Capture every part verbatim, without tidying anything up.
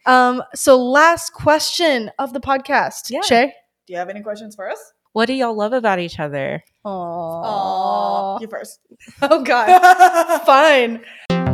Um, so last question of the podcast. Yeah. Shay? Do you have any questions for us? What do y'all love about each other? Aww. You first. Oh, God. Fine.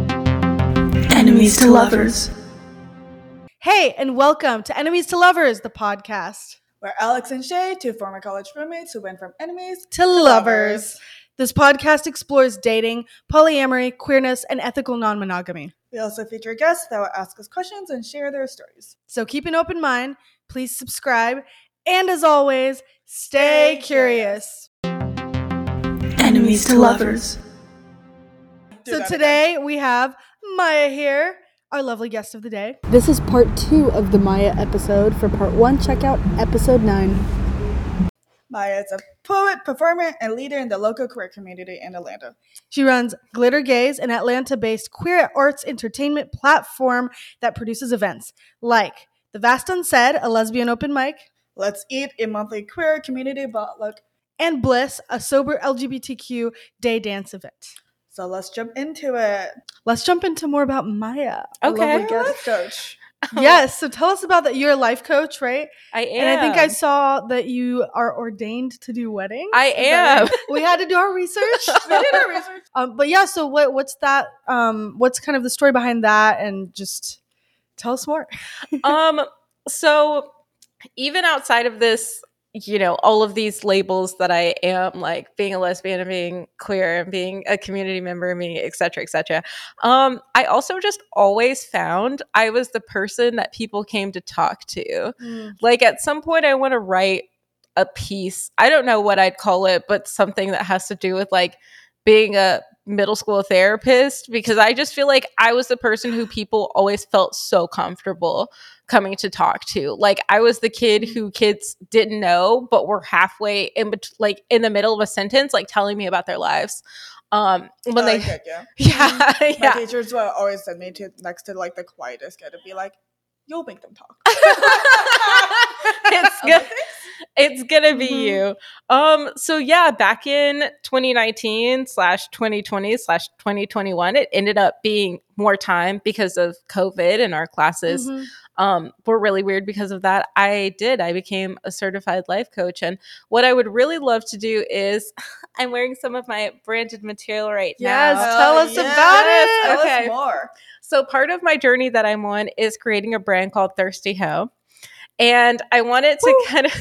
Enemies to lovers. Hey, and welcome to Enemies to Lovers, the podcast. We're Alex and Shay, two former college roommates who went from enemies To lovers. This podcast explores dating, polyamory, queerness, and ethical non-monogamy. We also feature guests that will ask us questions and share their stories. So keep an open mind, please subscribe, and as always, stay Stay curious. Enemies to lovers. Do So that today we have Maya here, our lovely guest of the day. This is part two of the Maya episode. For part one, check out episode nine. Maya is a poet, performer, and leader in the local queer community in Atlanta. She runs Glitter Gaze, an Atlanta-based queer arts entertainment platform that produces events like The Vast Unsaid, a lesbian open mic, Let's Eat, a monthly queer community potluck. and Bliss, a sober L G B T Q day dance event. So let's jump into it. Let's jump into more about Maya. our Okay. lovely guest. Life coach. Yes, so tell us about that. You're a life coach, right? I am. And I think I saw that you are ordained to do weddings. I Is that am. right? We had to do our research. We did our research. Um, but yeah, so what what's that? Um, what's kind of the story behind that? And just tell us more. um so even outside of this, you know, all of these labels that I am, like being a lesbian and being queer and being a community member and being et cetera, et cetera. Um, I also just always found I was the person that people came to talk to. Like at some point I want to write a piece. I don't know what I'd call it, but something that has to do with like being a middle school therapist, because I just feel like I was the person who people always felt so comfortable coming to talk to. Like I was the kid who kids didn't know, but were halfway in bet- like in the middle of a sentence, like telling me about their lives. Um, when I they, like that, yeah. yeah, My yeah. teachers would always send me to next to like the quietest kid to be like, "You'll make them talk." it's I'm good. like, It's gonna be Mhm. you. Um, so yeah, back in twenty nineteen slash twenty twenty slash twenty twenty-one, it ended up being more time because of COVID, and our classes Mhm. um, were really weird because of that. I did. I became a certified life coach. And what I would really love to do is I'm wearing some of my branded material right Yes, now. tell "Oh, us yes, about it. Tell Okay. us more. So part of my journey that I'm on is creating a brand called Thirsty Hoe. And I wanted to kind of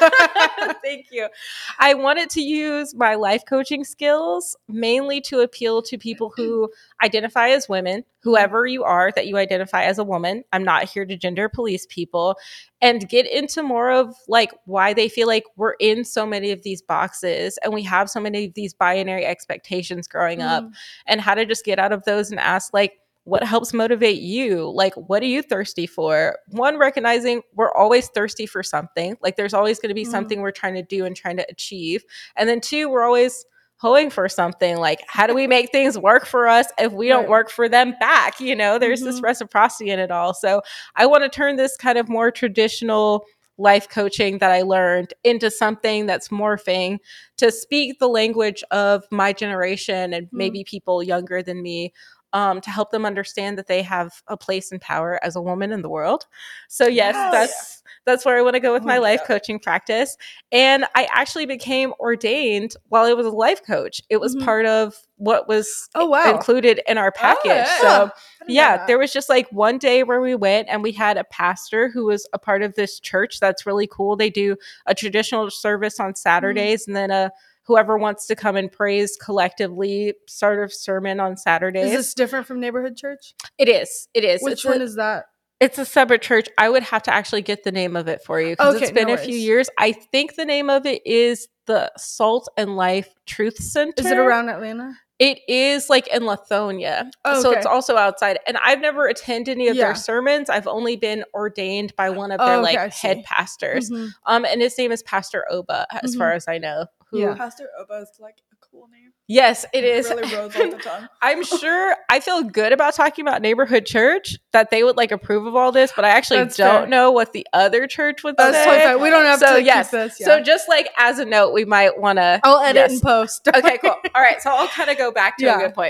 thank you. I wanted to use my life coaching skills mainly to appeal to people who identify as women, whoever you are that you identify as a woman. I'm not here to gender police people, and get into more of like why they feel like we're in so many of these boxes and we have so many of these binary expectations growing up, Mm. and how to just get out of those and ask like, what helps motivate you? Like, what are you thirsty for? One, recognizing we're always thirsty for something. Like, there's always going to be Mm. something we're trying to do and trying to achieve. And then two, we're always hoeing for something. Like, how do we make things work for us if we don't Right. work for them back? You know, there's this Mhm. reciprocity in it all. So I want to turn this kind of more traditional life coaching that I learned into something that's morphing to speak the language of my generation and Mm. maybe people younger than me, um, to help them understand that they have a place and power as a woman in the world. So yes, Hell that's that's where I want to go with Oh, my life yeah. coaching practice. And I actually became ordained while I was a life coach. It was Mhm. part of what was Oh, wow. included in our package. yeah. So I didn't know yeah, that. there was just like one day where we went and we had a pastor who was a part of this church. That's really cool. They do a traditional service on Saturdays, and then a whoever wants to come and praise collectively sort of sermon on Saturdays. Is this different from neighborhood church? It is. It is. Which it's one a, is that? It's a separate church. I would have to actually get the name of it for you because Okay, it's been no a few worries. years. I think the name of it is the Salt and Life Truth Center. Is it around Atlanta? It is like in Lithonia. Oh, So okay. it's also outside. And I've never attended any of Yeah. their sermons. I've only been ordained by one of Oh, their okay, like I see. head pastors. Mhm. Um, and his name is Pastor Oba, as Mhm. far as I know. Who Yeah. Pastor Oba is like a cool name. Yes, it is. Really rolls off the tongue. I'm sure I feel good about talking about neighborhood church, that they would like approve of all this, but I actually That's don't fair. know what the other church would That's say. totally fine. We don't have So to yes, keep this. Yeah. so just like as a note, we might want to. I'll edit yes. and post. Okay, cool. All right, so I'll kind of go back to Yeah. a good point.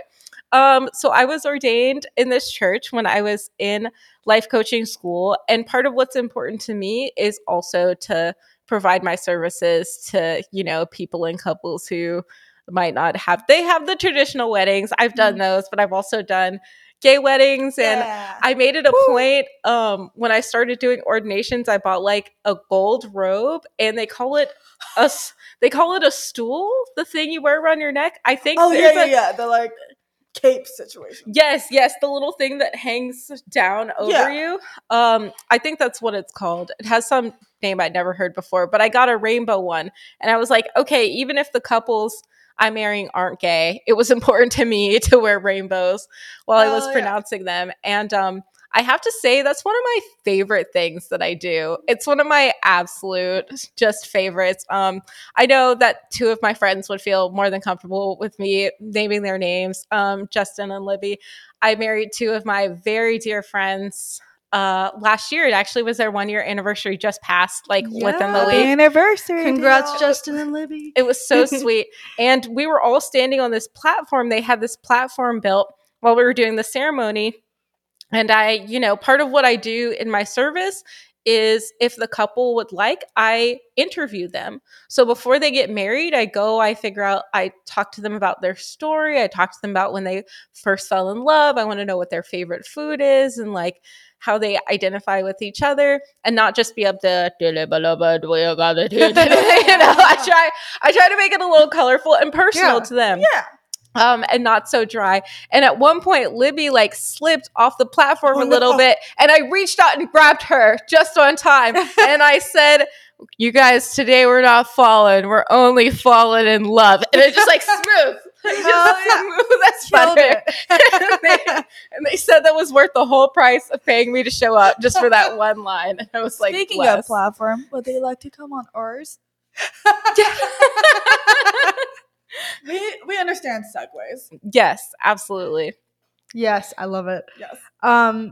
Um, so I was ordained in this church when I was in life coaching school. And part of what's important to me is also to provide my services to, you know, people and couples who might not have, they have the traditional weddings. I've done Mhm. those, but I've also done gay weddings. And Yeah. I made it a point um, when I started doing ordinations, I bought like a gold robe, and they call it a, s- they call it a stool, the thing you wear around your neck. I think Oh yeah, there's yeah, a, yeah. The like cape situation. Yes, yes, the little thing that hangs down over Yeah. you. Um, I think that's what it's called. It has some name I'd never heard before, but I got a rainbow one, and I was like, okay, even if the couples I'm marrying aren't gay, it was important to me to wear rainbows while I was Oh, yeah. pronouncing them. And um, I have to say, that's one of my favorite things that I do. It's one of my absolute just favorites. Um, I know that two of my friends would feel more than comfortable with me naming their names, um, Justin and Libby. I married two of my very dear friends uh, last year. It actually was their one year anniversary, just passed, like within the Happy week. anniversary. Congrats, y'all. Justin and Libby. It was so sweet. And we were all standing on this platform. They had this platform built while we were doing the ceremony. And I, you know, part of what I do in my service is if the couple would like, I interview them. So before they get married, I go, I figure out, I talk to them about their story. I talk to them about when they first fell in love. I want to know what their favorite food is and like how they identify with each other, and not just be up to, you know, I try, I try to make it a little colorful and personal Yeah. to them. Yeah. Um, and not so dry. And at one point, Libby like slipped off the platform Oh, a little no. bit, and I reached out and grabbed her just on time. And I said, "You guys, today we're not falling. We're only falling in love." And it's just like smooth, like, just Oh, smooth as Killed butter. it. and, they, and they said that was worth the whole price of paying me to show up just for that one line. And I was like, Speaking bless. of platform, would they like to come on ours? we we understand segues. Yes, absolutely. Yes, I love it. Yes. Um,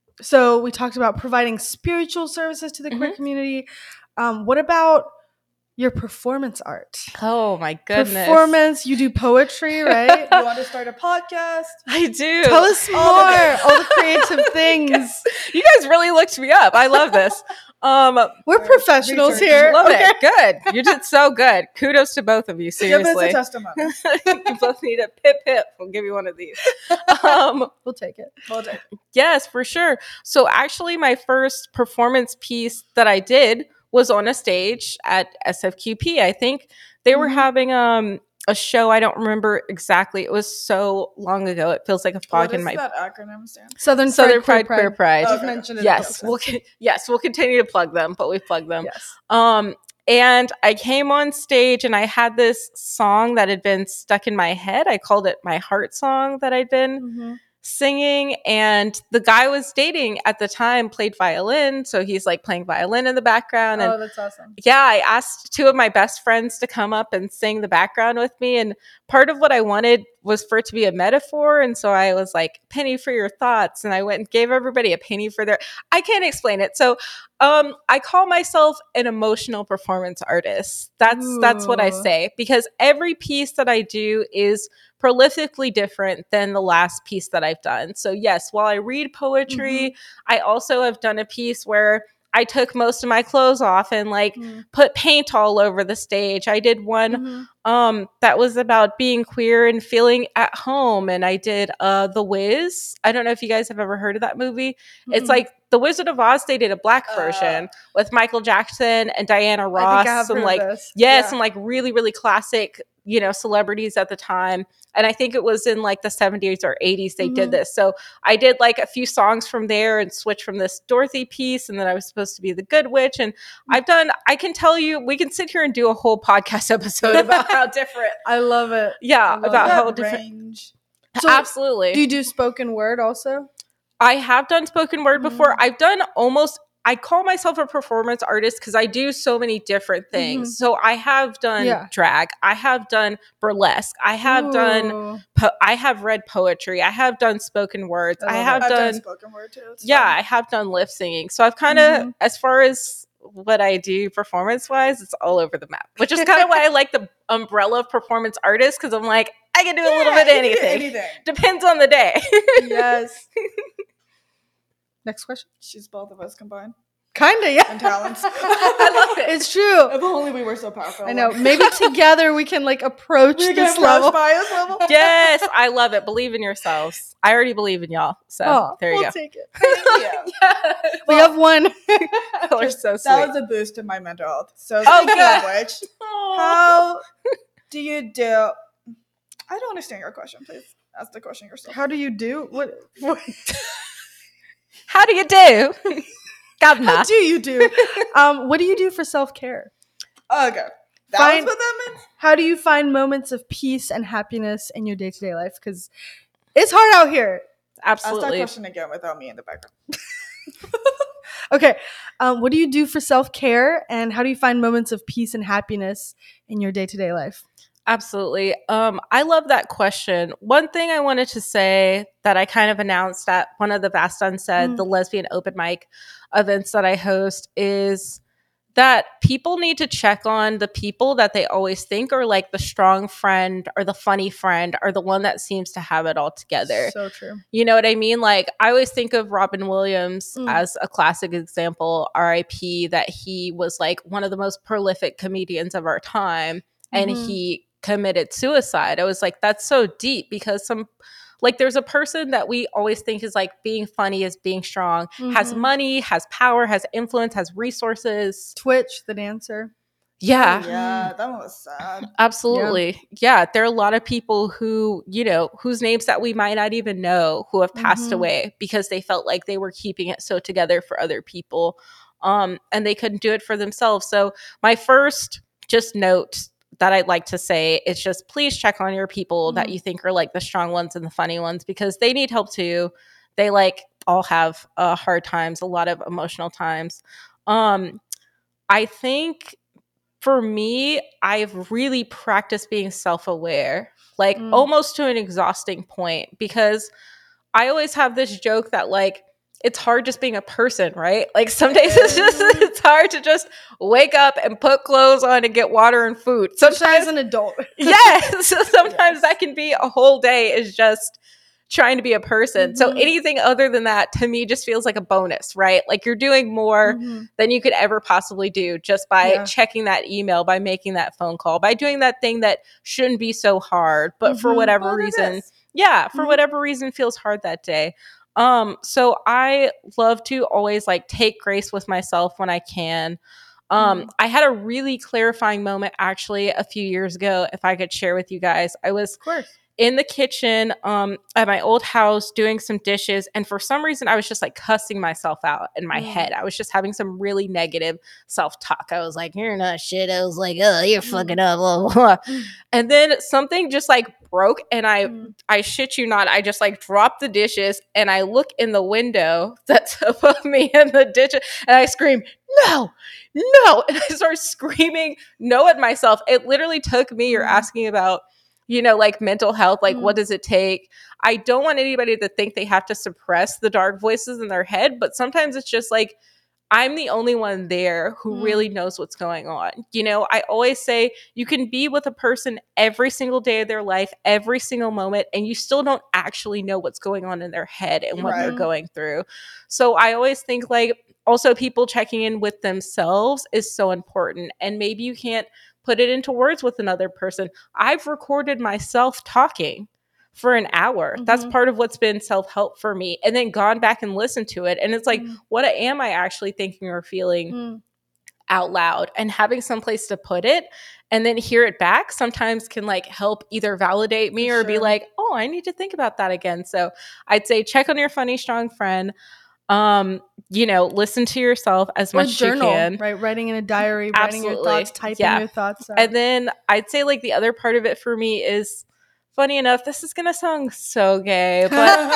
so we talked about providing spiritual services to the queer Mhm. community. Um, what about your performance art? Oh my goodness. Performance, you do poetry, right? You want to start a podcast? I do. Tell us more. All the All the creative things. You guys really looked me up. I love this. Um, We're Our professionals research. here. love Okay. it. Good. You did so good. Kudos to both of you. Give us Seriously. a testimony. You both need a pip pip. We'll give you one of these. Um, We'll take it. Well done. yes, for sure. So actually, my first performance piece that I did was on a stage at S F Q P. I think they were Mhm. having um a show. I don't remember exactly. It was so long ago. It feels like a fog What in does my that acronym stand? Southern, Southern Pride, Pride Queer Pride. Just Okay. mentioned it. Yes, in we'll con- yes we'll continue to plug them, but we plug them. Yes. Um, and I came on stage and I had this song that had been stuck in my head. I called it my heart song that I'd been Mhm. singing, and the guy I was dating at the time played violin, so he's like playing violin in the background. And Oh, that's awesome. yeah, I asked two of my best friends to come up and sing the background with me. And part of what I wanted was for it to be a metaphor. And so I was like, penny for your thoughts. And I went and gave everybody a penny for their, I can't explain it. So um, I call myself an emotional performance artist. That's, that's what I Ooh. say, because every piece that I do is prolifically different than the last piece that I've done. So yes, while I read poetry, I also have done a piece where I took most of my clothes off and like Mm. put paint all over the stage. I did one Mhm. um that was about being queer and feeling at home, and I did uh The Wiz. I don't know if you guys have ever heard of that movie. It's Mm-mm. like The Wizard of Oz. They did a black Uh, version with Michael Jackson and Diana I Ross, think I have some heard like of this. yes, Yeah. some like really really classic, you know, celebrities at the time. And I think it was in like the seventies or eighties they Mhm. did this. So I did like a few songs from there and switched from this Dorothy piece, and then I was supposed to be the Good Witch. And I've done, I can tell you, we can sit here and do a whole podcast episode about how different, I love it. yeah, love about that how that different. range. So, Absolutely. Do you do spoken word also? I have done spoken word before. Mm. I've done almost, I call myself a performance artist because I do so many different things. Mhm. So I have done Yeah. drag, I have done burlesque, I have done, Ooh. po- I have read poetry, I have done spoken words, I I, love have I've done, done, spoken word too. It's yeah, fun. I have done lip singing. So I've kind of, Mhm. as far as what I do performance wise, it's all over the map, which is kind of why I like the umbrella of performance artist, because I'm like, I can do a Yeah, little bit of you can do anything. anything. Depends on the day. Yes. Next question. She's both of us combined. Kinda, yeah. And talents. I love it. It's true. If only we were so powerful. I know. Maybe together we can like approach we this get level. approached by this level. Yes, I love it. Believe in yourselves. I already believe in y'all. So Oh, there you we'll go. take it. Yeah. Yes. We have one. Y'all are so sweet. That was a boost to my mental health. So Oh, speaking good. of which, Aw. how do you do? I don't understand your question. Please ask the question yourself. How do you do? What? what How do you do? Governor. how do you do? Um, what do you do for self care? Okay, that Fine. was what that meant. How do you find moments of peace and happiness in your day to day life? Because it's hard out here. Ask that Absolutely. question again without me in the background. Okay. Um, what do you do for self care, and how do you find moments of peace and happiness in your day to day life? Absolutely. Um, I love that question. One thing I wanted to say that I kind of announced at one of the Vast Unsaid, Mm. the lesbian open mic events that I host, is that people need to check on the people that they always think are like the strong friend or the funny friend or the one that seems to have it all together. So true. You know what I mean? Like, I always think of Robin Williams Mm. as a classic example, R I P, that he was like one of the most prolific comedians of our time, and Mhm. he committed suicide. I was like, that's so deep, because some, like, there's a person that we always think is like being funny is being strong, has Mhm. money, has power, has influence, has resources. Twitch, the dancer. Yeah. Oh, yeah, that one was sad. Absolutely. Yeah. There are a lot of people who, you know, whose names that we might not even know who have passed Mhm. away because they felt like they were keeping it so together for other people. Um, and they couldn't do it for themselves. So my first just note that I'd like to say is just please check on your people that Mhm. you think are like the strong ones and the funny ones, because they need help too. They like all have uh, hard times, a lot of emotional times. Um, I think for me, I've really practiced being self-aware, like Mm. almost to an exhausting point, because I always have this joke that like it's hard just being a person, right? Like some days it's just it's hard to just wake up and put clothes on and get water and food. Especially Sometimes as an adult. yes, sometimes Yes. that can be a whole day is just trying to be a person. So Mhm. anything other than that to me just feels like a bonus, right? Like you're doing more Mhm. than you could ever possibly do just by Yeah. checking that email, by making that phone call, by doing that thing that shouldn't be so hard, but for Mhm. whatever Well, it reason, is. yeah, for Mhm. whatever reason feels hard that day. Um, so I love to always like take grace with myself when I can. Um, Mhm. I had a really clarifying moment actually a few years ago, if I could share with you guys. I was Of course. in the kitchen um, at my old house doing some dishes, and for some reason I was just like cussing myself out in my Mm. head. I was just having some really negative self-talk. I was like, you're not shit. I was like, oh, you're fucking up, blah, blah, blah. Mm. And then something just like broke, and I Mm. I shit you not, I just like dropped the dishes, and I look in the window that's above me in the ditch, and I scream, no, no. And I start screaming no at myself. It literally took me, you're Mm. asking about, you know, like mental health, like Mm. what does it take? I don't want anybody to think they have to suppress the dark voices in their head, but sometimes it's just like, I'm the only one there who Mm. really knows what's going on. You know, I always say you can be with a person every single day of their life, every single moment, and you still don't actually know what's going on in their head and what they're Right. going through. So I always think like also people checking in with themselves is so important. And maybe you can't put it into words with another person. I've recorded myself talking for an hour. That's Mhm. part of what's been self-help for me. And then gone back and listened to it. And it's like, Mm. what am I actually thinking or feeling Mm. out loud? And having some place to put it and then hear it back sometimes can like help either validate me For or be sure. like, oh, I need to think about that again. So I'd say check on your funny, strong friend. Um, you know, listen to yourself as Or much as you journal, can. right? Writing in a diary, writing your Absolutely. thoughts, typing Yeah. your thoughts out. And then I'd say like the other part of it for me is, funny enough, this is going to sound so gay,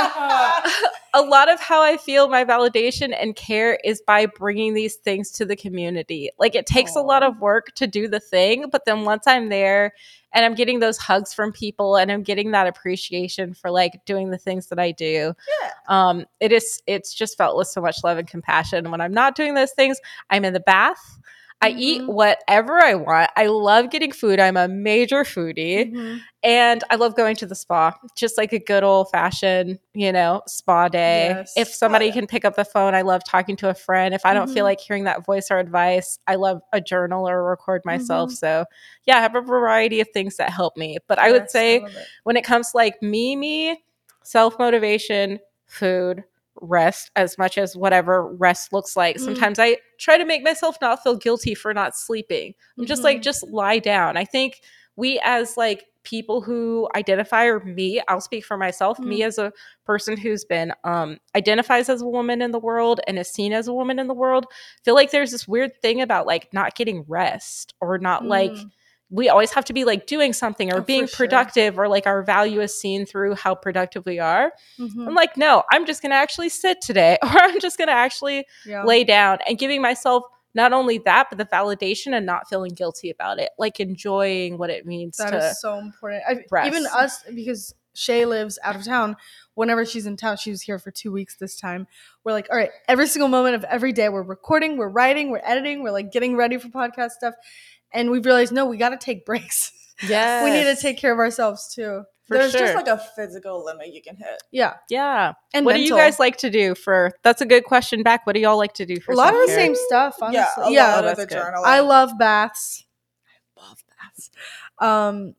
but a lot of how I feel my validation and care is by bringing these things to the community. Like it takes a lot Aw. of work to do the thing, but then once I'm there and I'm getting those hugs from people and I'm getting that appreciation for like doing the things that I do, Yeah. um, it is, it's just felt with so much love and compassion. When I'm not doing those things, I'm in the bath. I eat Mhm. whatever I want. I love getting food. I'm a major foodie. Mhm. And I love going to the spa, just like a good old fashioned, you know, spa day. Yes. If somebody Oh, yeah. can pick up the phone, I love talking to a friend. If I don't feel Mhm. like hearing that voice or advice, I love a journal or record myself. Mhm. So yeah, I have a variety of things that help me. But I would Yes, say love it. when it comes to like me, me, self motivation, food, rest, as much as whatever rest looks like. Mm. Sometimes I try to make myself not feel guilty for not sleeping. I'm just like, Mhm. just lie down. I think we as like people who identify, or me, I'll speak for myself, me Mm. as a person who's been um identifies as a woman in the world and is seen as a woman in the world, feel like there's this weird thing about like not getting rest, or not like Mm. we always have to be like doing something or Oh, being for sure. productive, or like our value is seen through how productive we are. Mhm. I'm like, no, I'm just going to actually sit today, or I'm just going to actually Yeah. lay down, and giving myself not only that, but the validation and not feeling guilty about it, like enjoying what it means That to is so important. I, even rest. us, because Shay lives out of town. Whenever she's in town, she was here for two weeks this time. We're like, all right, every single moment of every day, we're recording, we're writing, we're editing, we're like getting ready for podcast stuff. And we've realized, no, we got to take breaks. Yes. We need to take care of ourselves too. For There's sure. just like a physical limit you can hit. Yeah. Yeah. And what do you mental. guys like to do for, that's a good question back. What do y'all like to do for A lot of the self-care? same stuff, Yeah, honestly. a Yeah. lot Oh, of the that's good. journaling. I love baths. I love baths. Um,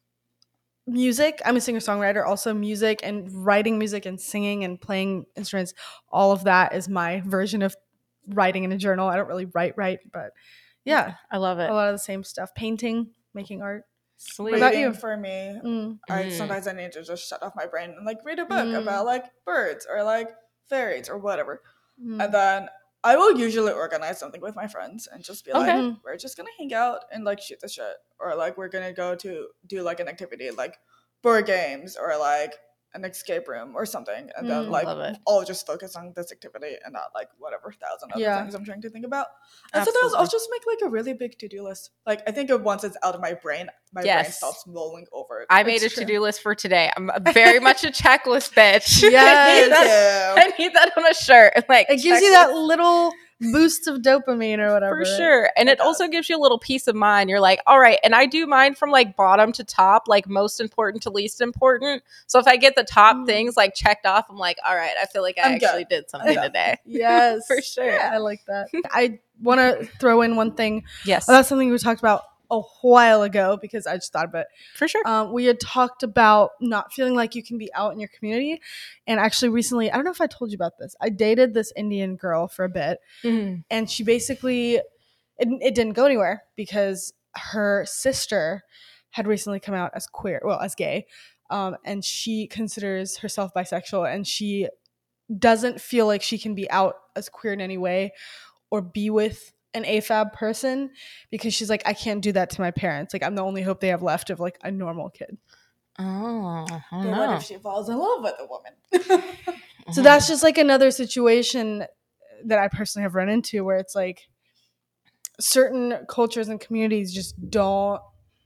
music. I'm a singer songwriter. Also, music and writing music and singing and playing instruments. All of that is my version of writing in a journal. I don't really write, write, but yeah, I love it. a lot of the same stuff. Painting, making art. Sweet. What about reading you? for me. Mm. I Mm. sometimes I need to just shut off my brain and like read a book Mm. about like birds or like fairies or whatever. Mm. And then I will usually organize something with my friends and just be like, Okay. Mhm. we're just gonna hang out and like shoot the shit. Or like we're gonna go to do like an activity like board games or like an escape room or something. And then Mm, like love it. I'll just focus on this activity and not like whatever thousand other Yeah. things I'm trying to think about. And sometimes I'll just make like a really big to-do list. Like I think once it's out of my brain, my brain Yes. stops rolling over. I made It's a true. to-do list for today. I'm a- very much a checklist bitch. Yes. I, need that, I need that on a shirt. Like, It gives you that checklist. little boost of dopamine or whatever. For sure. And it, It does. also gives you a little peace of mind. You're like, all right. And I do mine from like bottom to top, like most important to least important. So if I get the top Mm. things like checked off, I'm like, all right, I feel like I I'm good. actually did something done. today. Yes. For sure. I like that. I want to throw in one thing. Yes. That's something we talked about a while ago because I just thought of it. For sure. Um, we had talked about not feeling like you can be out in your community. And actually, recently, I don't know if I told you about this. I dated this Indian girl for a bit, Mhm. and she basically, it, it didn't go anywhere because her sister had recently come out as queer, well, as gay. Um, and she considers herself bisexual, and she doesn't feel like she can be out as queer in any way or be with an A F A B person because she's like, I can't do that to my parents. Like, I'm the only hope they have left of like a normal kid. Oh, I But don't what know. if she falls in love with a woman? So that's just like another situation that I personally have run into where it's like certain cultures and communities just don't,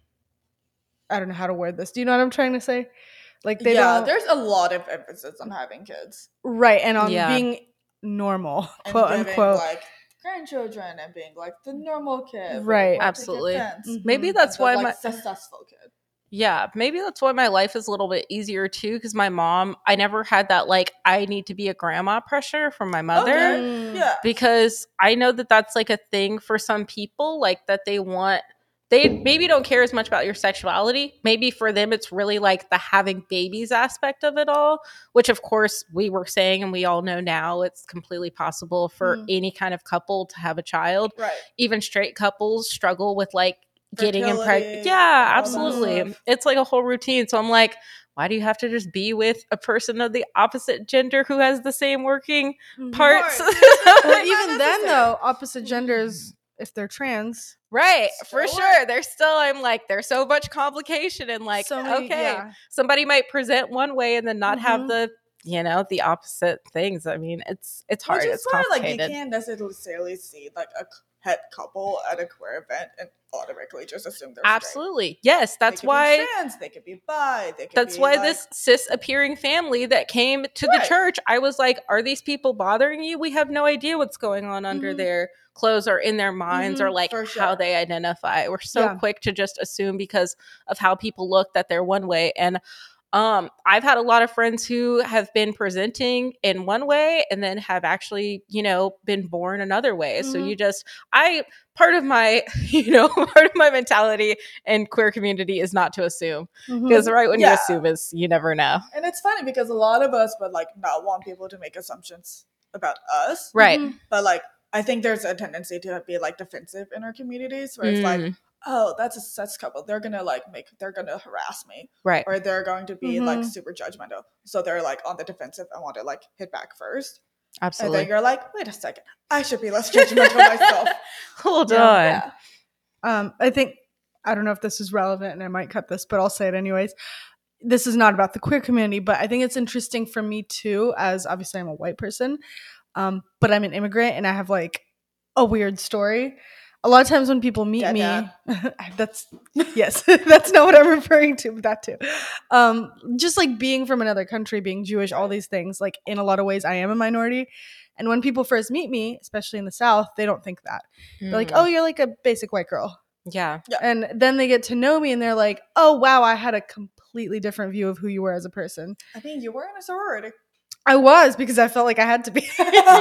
I don't know how to word this. Do you know what I'm trying to say? Like they yeah, don't, there's a lot of emphasis on having kids right, and on Yeah. being normal, and quote giving unquote. like grandchildren and being like the normal kid, with the Right. white picket Absolutely. fence, Mhm. Maybe and that's the, why like, my successful kid. yeah, maybe that's why my life is a little bit easier too. Because my mom, I never had that like I need to be a grandma pressure from my mother. Okay. Mm. Yeah, Because I know that that's like a thing for some people, like that they want, they maybe don't care as much about your sexuality. Maybe for them, it's really like the having babies aspect of it all, which of course we were saying, and we all know now it's completely possible for Mm. any kind of couple to have a child. right. Even straight couples struggle with like getting Fertility pregnant. Yeah, and all that absolutely. stuff. It's like a whole routine. So I'm like, why do you have to just be with a person of the opposite gender who has the same working Mhm. parts? Right. Well, Not even then, necessary. though, opposite genders, if they're trans, Right, for Still sure. There's still, I'm like, there's so much complication and like, so many, okay, yeah. somebody might present one way and then not have Mhm. the you know, the opposite things. I mean, it's it's hard. Which is It's why, like, you complicated. can't necessarily see like a het couple at a queer event and automatically just assume they're straight. Absolutely. Yes, They that's could why be trans, they could be bi, they could that's be, why like, this cis appearing family that came to the Right. church, I was like, are these people bothering you? We have no idea what's going on under Mhm. their clothes or in their minds or Mhm, like for how sure. they identify. We're so Yeah. quick to just assume because of how people look that they're one way. And um I've had a lot of friends who have been presenting in one way and then have actually, you know, been born another way. So Mhm. you just I part of my, you know, part of my mentality in queer community is not to assume. Because Mhm. right when you Yeah. assume is you never know. And it's funny because a lot of us would like not want people to make assumptions about us. Right. Mhm. But like I think there's a tendency to be like defensive in our communities where it's like, Mm, oh, that's a sex couple. They're gonna like make they're gonna harass me. right. Or they're going to be like Mhm. super judgmental. So they're like on the defensive and want to like hit back first. And Absolutely. then you're like, wait a second, I should be less judgmental myself. Hold Yeah. on. Yeah. Um, I think I don't know if this is relevant, and I might cut this, but I'll say it anyways. This is not about the queer community, but I think it's interesting for me too, as obviously I'm a white person, um, but I'm an immigrant and I have like a weird story. A lot of times when people meet Dad, me, dad. that's yes, that's not what I'm referring to, but that too. Um, just like being from another country, being Jewish, all these things. Like in a lot of ways, I am a minority. And when people first meet me, especially in the South, they don't think that. They're like, Mm, "Oh, you're like a basic white girl." yeah. And then they get to know me and they're like, oh, wow, I had a completely different view of who you were as a person. I mean, you were in a sorority. I was because I felt like I had to be.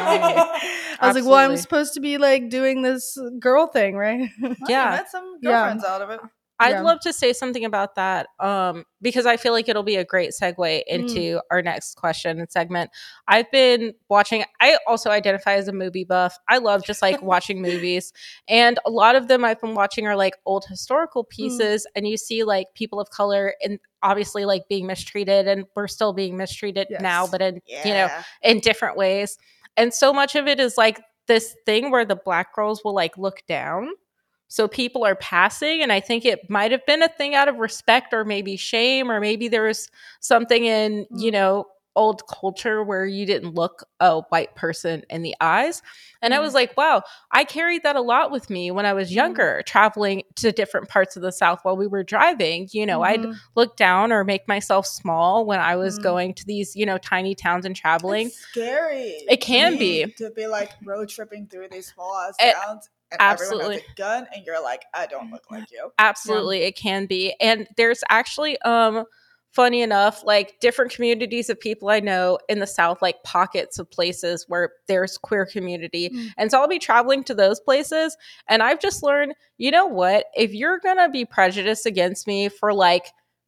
I was like, well, I'm Absolutely. supposed to be like doing this girl thing, right? Well, Yeah. You met some Yeah. girlfriends out of it. I'd Yeah. love to say something about that um, because I feel like it'll be a great segue into our next question and segment. I've been watching, I also identify as a movie buff. I love just like watching movies. And a lot of them I've been watching are like old historical pieces. And you see like people of color and obviously like being mistreated. And we're still being mistreated Yes. now, but in, Yeah. you know, in different ways. And so much of it is like this thing where the Black girls will like look down. So people are passing, and I think it might have been a thing out of respect or maybe shame, or maybe there was something in, you Mm. know, old culture where you didn't look a white person in the eyes. And I Mm. was like, wow, I carried that a lot with me when I was Mm. younger, traveling to different parts of the South while we were driving. You know, I'd Mhm. look down or make myself small when I was Mm. going to these, you know, tiny towns and traveling. It's scary. It can to be. me to be like road tripping through these small ass It- towns, and absolutely. everyone has a gun, and you're like, I don't look like you. Absolutely, it can be. And there's actually um funny enough, like different communities of people I know in the South, like pockets of places where there's queer community. Mm. And so I'll be traveling to those places, and I've just learned, you know what, if you're gonna be prejudiced against me for like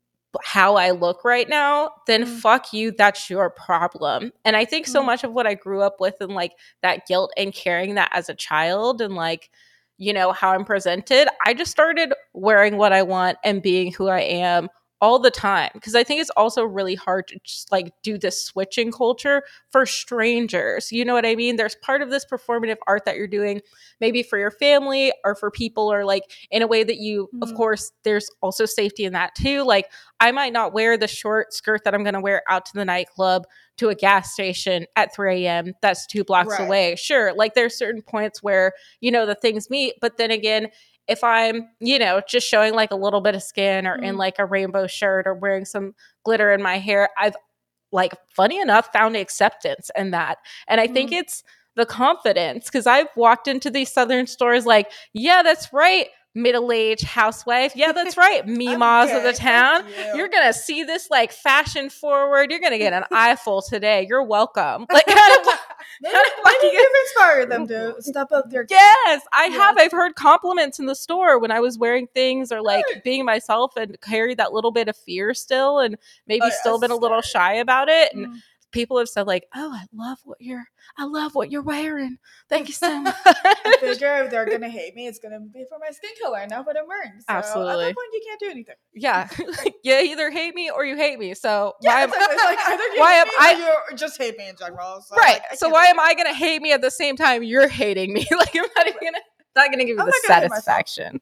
how I look right now, then Mm. fuck you, that's your problem. And I think so Mm. much of what I grew up with and like that guilt and carrying that as a child and like, you know, how I'm presented, I just started wearing what I want and being who I am all the time. Because I think it's also really hard to just like do this switching culture for strangers. You know what I mean? There's part of this performative art that you're doing, maybe for your family or for people, or like in a way that you, of Mhm. course, there's also safety in that too. Like, I might not wear the short skirt that I'm going to wear out to the nightclub, to a gas station at three a.m. that's two blocks Right. away. Sure, like there's certain points where, you know, the things meet. But then again, if I'm, you know, just showing like a little bit of skin or in Mm. like a rainbow shirt or wearing some glitter in my hair, I've like, funny enough, found acceptance in that. And I think Mm. it's the confidence, because I've walked into these Southern stores like, yeah, that's right, middle-aged housewife. Yeah, that's right, Mimas of the Okay, town. fuck you. You're gonna see this like fashion forward. You're gonna get an eyeful today. You're welcome. Like, kind of, Maybe, kind of maybe like- you've inspired them to step up their game. Yes, I Yes. have. I've heard compliments in the store when I was wearing things or like being myself, and carried that little bit of fear still, and maybe Oh, yeah, still been a little scary. shy about it. And Mm. people have said like, "Oh, I love what you're, I love what you're wearing. Thank you so much." I figure if they're gonna hate me, it's gonna be for my skin color, not what I'm wearing. So at Absolutely. that point, you can't do anything. Yeah, you either hate me or you hate me. So Yeah, why am exactly. It's like either you why hate am me I- or you just hate me in general. So, right? like, I So can't why do am I anything. gonna hate me at the same time you're hating me? Like, I'm not even gonna, not gonna give you I'm the not gonna hate myself. satisfaction.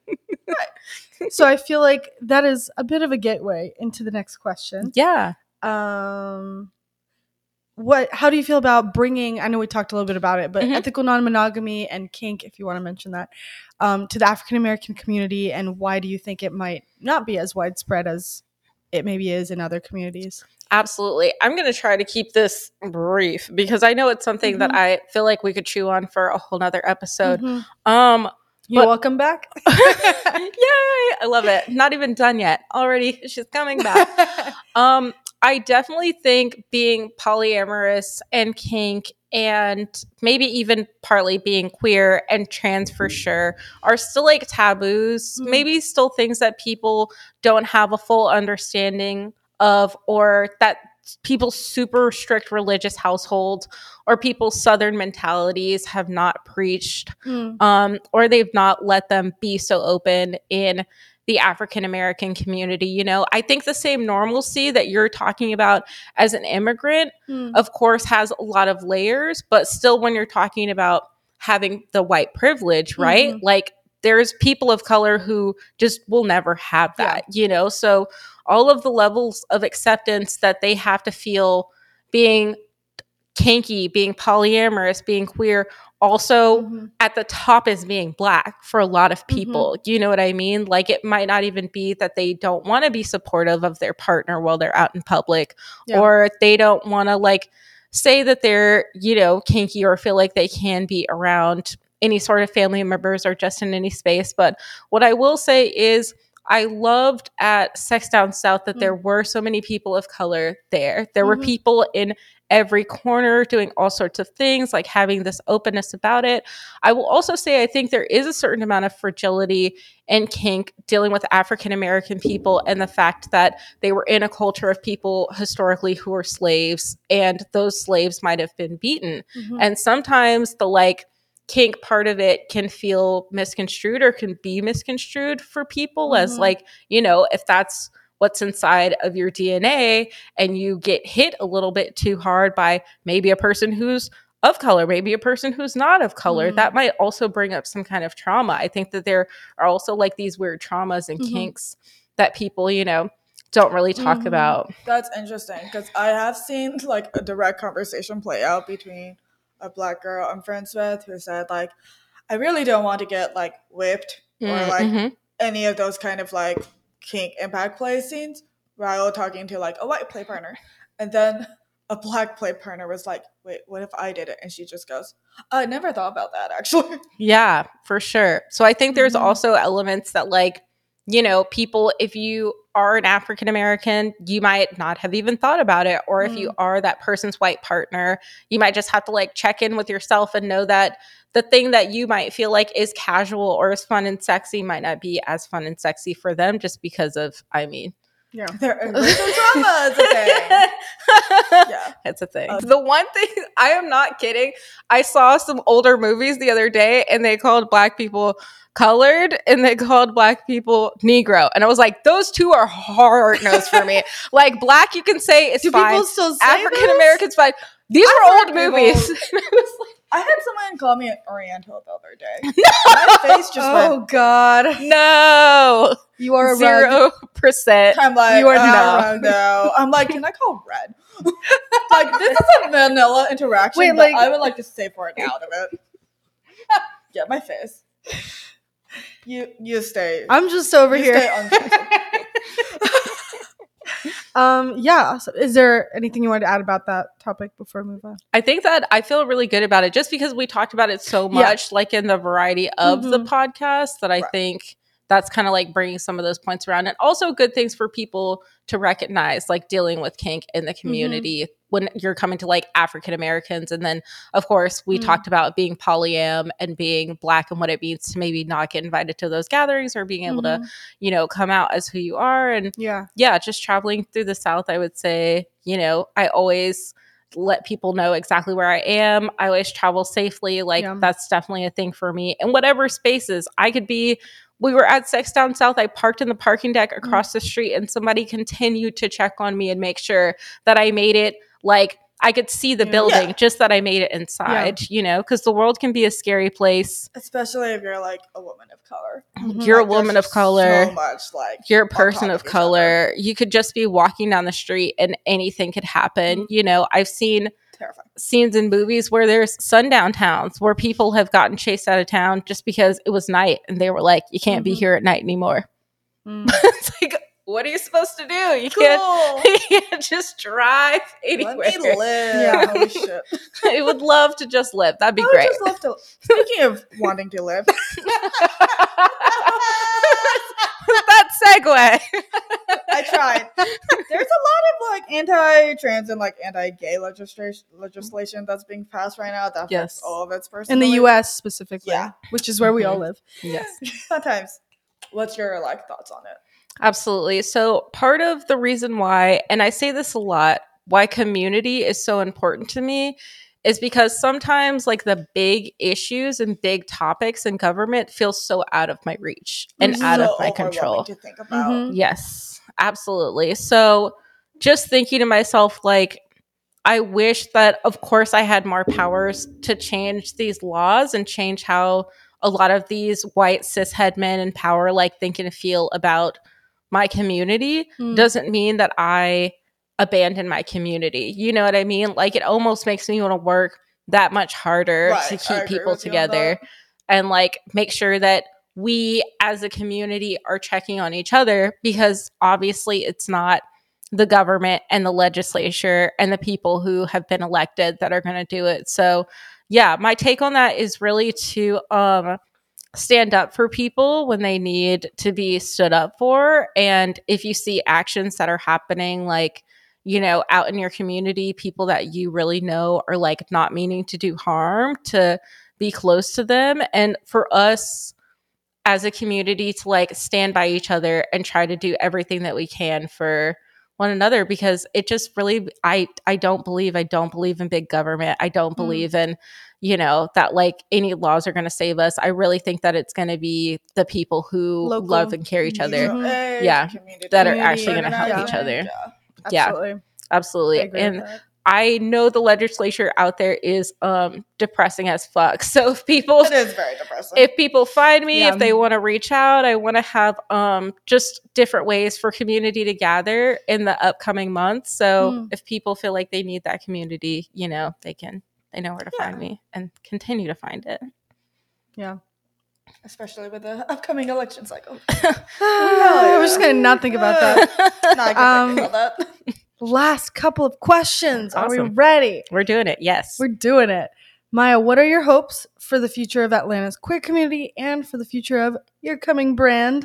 So I feel like that is a bit of a gateway into the next question. Yeah. Um, what? How do you feel about bringing? I know we talked a little bit about it, but Mhm. ethical non-monogamy and kink, if you want to mention that, um, to the African American community, and why do you think it might not be as widespread as it maybe is in other communities? Absolutely. I'm going to try to keep this brief because I know it's something that Mhm. I feel like we could chew on for a whole nother episode. Mhm. Um, You're but- welcome back. Yay! I love it. Not even done yet. Already, she's coming back. um, I definitely think being polyamorous and kink and maybe even partly being queer and trans for sure are still like taboos, Mm. maybe still things that people don't have a full understanding of, or that people's super strict religious households or people's Southern mentalities have not preached, Mm. um, or they've not let them be so open in the African American community. You know, I think the same normalcy that you're talking about as an immigrant, Mm. of course, has a lot of layers, but still when you're talking about having the white privilege, right? Mhm. Like there's people of color who just will never have that, you know? So all of the levels of acceptance that they have to feel being kinky, being polyamorous, being queer, also Mhm. at the top is being Black for a lot of Mm-hmm. people. You know what I mean? Like it might not even be that they don't want to be supportive of their partner while they're out in public, Yeah. or they don't want to like say that they're, you know, kinky or feel like they can be around any sort of family members or just in any space. But what I will say is I loved at Sex Down South that Mm. there were so many people of color there. There were Mhm. people in every corner doing all sorts of things, like having this openness about it. I will also say I think there is a certain amount of fragility in kink dealing with African American people and the fact that they were in a culture of people historically who were slaves, and those slaves might have been beaten. Mhm. And sometimes the like kink part of it can feel misconstrued or can be misconstrued for people as Mhm. like, you know, if that's what's inside of your D N A and you get hit a little bit too hard by maybe a person who's of color, maybe a person who's not of color, Mm. that might also bring up some kind of trauma. I think that there are also like these weird traumas and Mhm. kinks that people, you know, don't really talk Mhm. about. That's interesting because I have seen like a direct conversation play out between a Black girl I'm friends with who said like, I really don't want to get like whipped or like Mm-hmm. any of those kind of like kink impact play scenes while talking to like a white play partner. And then a Black play partner was like, wait, what if I did it? And she just goes, I never thought about that actually. Yeah, for sure. So I think there's Mhm. also elements that like, you know, people, if you are an African American, you might not have even thought about it. Or if you Mm. are that person's white partner, you might just have to like check in with yourself and know that the thing that you might feel like is casual or is fun and sexy might not be as fun and sexy for them just because of, I mean, Yeah. There is some trauma is a thing. Yeah. It's a thing. Um, the one thing, I am not kidding. I saw some older movies the other day and they called Black people colored and they called Black people Negro. And I was like, those two are hard no's for me. Like, Black, you can say it's Do fine. people still say African this? Americans, fine. These I've were old heard people- movies. And I was like, I had someone call me an Oriental the other day. My face just Oh went. God, no. you are a rug. Zero percent. I'm like, You are oh, no. no. I'm like, can I call red? Like, this is a vanilla interaction, Wait, but like- I would like to stay for it out of it. Yeah, my face. You you stay. I'm just over you here. stay uncensored. Um, yeah. So is there anything you wanted to add about that topic before we move on? I think that I feel really good about it just because we talked about it so Yeah. much, like in the variety of the Mhm. podcast, that I Right. think that's kind of like bringing some of those points around, and also good things for people to recognize, like dealing with kink in the community when you're coming to like African Americans. And then, of course, we Mm. talked about being polyam and being Black and what it means to maybe not get invited to those gatherings or being able to, Mhm. you know, come out as who you are. And Yeah. yeah, just traveling through the South, I would say, you know, I always let people know exactly where I am. I always travel safely. Like, Yeah. that's definitely a thing for me. And whatever spaces I could be, we were at Sex Down South. I parked in the parking deck across the street and somebody continued to check on me and make sure that I made it. Like, I could see the Yeah. building, Yeah. just that I made it inside, you know, because the world can be a scary place. Especially if you're like a woman of color. Mhm. You're a Like, there's woman of just color. So much like You're a on person top of each color. You could just be walking down the street and anything could happen. Mhm. You know, I've seen Terrifying. scenes in movies where there's sundown towns where people have gotten chased out of town just because it was night and they were like, you can't be Mhm. here at night anymore. Mm. It's like, what are you supposed to do? You Cool. can't you can't just drive anywhere. Let me live. Yeah. Holy shit. I would love to just live. That'd be I would great. just love to. Speaking of wanting to live, That segue. I tried. There's a lot of like anti-trans and like anti-gay legislation legislation that's being passed right now that affects Yes. all of its In personally. the U S specifically, Yeah. which is where we all live. Yes. Sometimes. What's your like thoughts on it? Absolutely. So part of the reason why, and I say this a lot, why community is so important to me is because sometimes like the big issues and big topics in government feel so out of my reach and It's out so of my overwhelming control. to think about. Mhm. Yes, absolutely. So just thinking to myself, like, I wish that, of course, I had more powers to change these laws and change how a lot of these white cishet men in power like think and feel about my community. Mm. Doesn't mean that I abandon my community. You know what I mean? Like, it almost makes me want to work that much harder Right, to I keep agree people with you on together that. and like make sure that we as a community are checking on each other, because obviously it's not the government and the legislature and the people who have been elected that are going to do it. So yeah, my take on that is really to um stand up for people when they need to be stood up for. And if you see actions that are happening, like, you know, out in your community, people that you really know are like not meaning to do harm, to be close to them. And for us as a community to like stand by each other and try to do everything that we can for one another, because it just really, I, I don't believe, I don't believe in big government. I don't Mm. believe in, you know, that like any laws are going to save us. I really think that it's going to be the people who Local. love and care each other Mhm. Age, Yeah, community that are Community actually going to help each organizing, other. Yeah. Yeah. Absolutely. I Absolutely. agree And with that. I know the legislature out there is um depressing as fuck. So if people It is very depressing. if people find me, Yeah. if they want to reach out, I want to have um just different ways for community to gather in the upcoming months. So Mm. if people feel like they need that community, you know, they can they know where to Yeah. find me and continue to find it. Yeah. Especially with the upcoming election cycle. We're just gonna not think about that. No, I can Um, think about that. Last couple of questions. Are we Awesome. ready? We're doing it. Yes. We're doing it. Maya, what are your hopes for the future of Atlanta's queer community and for the future of your coming brand,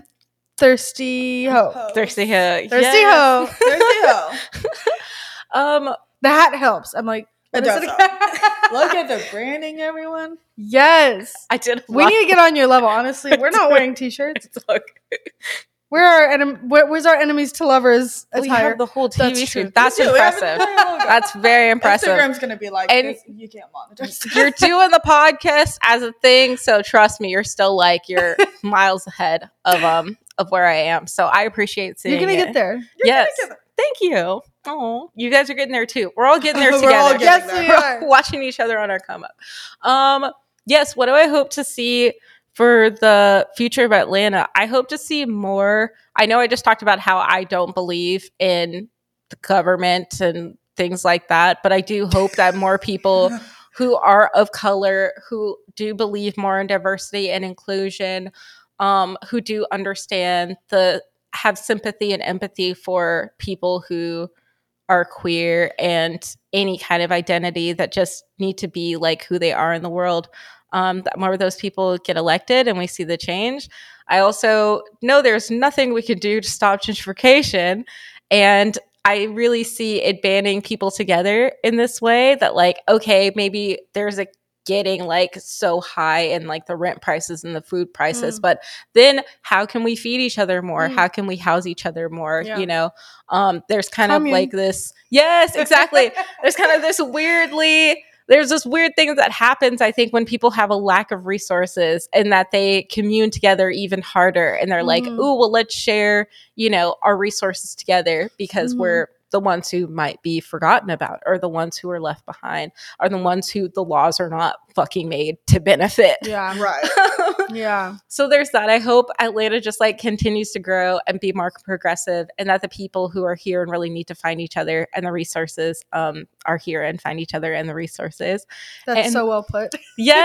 Thirsty Ho? Ho. Thirsty Ho. Thirsty Yes. Ho. Thirsty Ho. Um That helps. I'm like, It what is does it help. again? Look at the branding, everyone. Yes. I did a We lot. need to get on your level, honestly. We're not wearing t-shirts. Look, Where are enem- where, where's our enemies to lovers we attire? have the whole T That's V true. shoot. That's We do. We have an impressive. entire logo. That's very impressive. Instagram's gonna be like, And- this, you can't monitor. You're doing the podcast as a thing, so trust me, you're still like you're miles ahead of um of where I am. So I appreciate seeing You're gonna it. get there. Yes, get there. thank you. Oh, you guys are getting there too. We're all getting there We're together. all getting Yes, there. we We're are. all watching each other on our come up. Um, yes. What do I hope to see for the future of Atlanta? I hope to see more. I know I just talked about how I don't believe in the government and things like that, but I do hope that more people who are of color, who do believe more in diversity and inclusion, um, who do understand the have sympathy and empathy for people who are queer and any kind of identity that just need to be like who they are in the world. Um, that more of those people get elected and we see the change. I also know there's nothing we can do to stop gentrification. And I really see it banding people together in this way that like, okay, maybe there's a getting like so high in like the rent prices and the food prices, Mm. but then how can we feed each other more? Mm. How can we house each other more? Yeah. You know, um, there's kind Commune. of like this, yes, exactly. There's kind of this weirdly, there's this weird thing that happens, I think, when people have a lack of resources and that they commune together even harder. And they're like, Mhm. ooh, well, let's share, you know, our resources together because Mhm. we're the ones who might be forgotten about, or the ones who are left behind, are the ones who the laws are not fucking made to benefit. Yeah. Right. Yeah. So there's that. I hope Atlanta just like continues to grow and be more progressive, and that the people who are here and really need to find each other and the resources um, are here and find each other and the resources. That's And- so well put.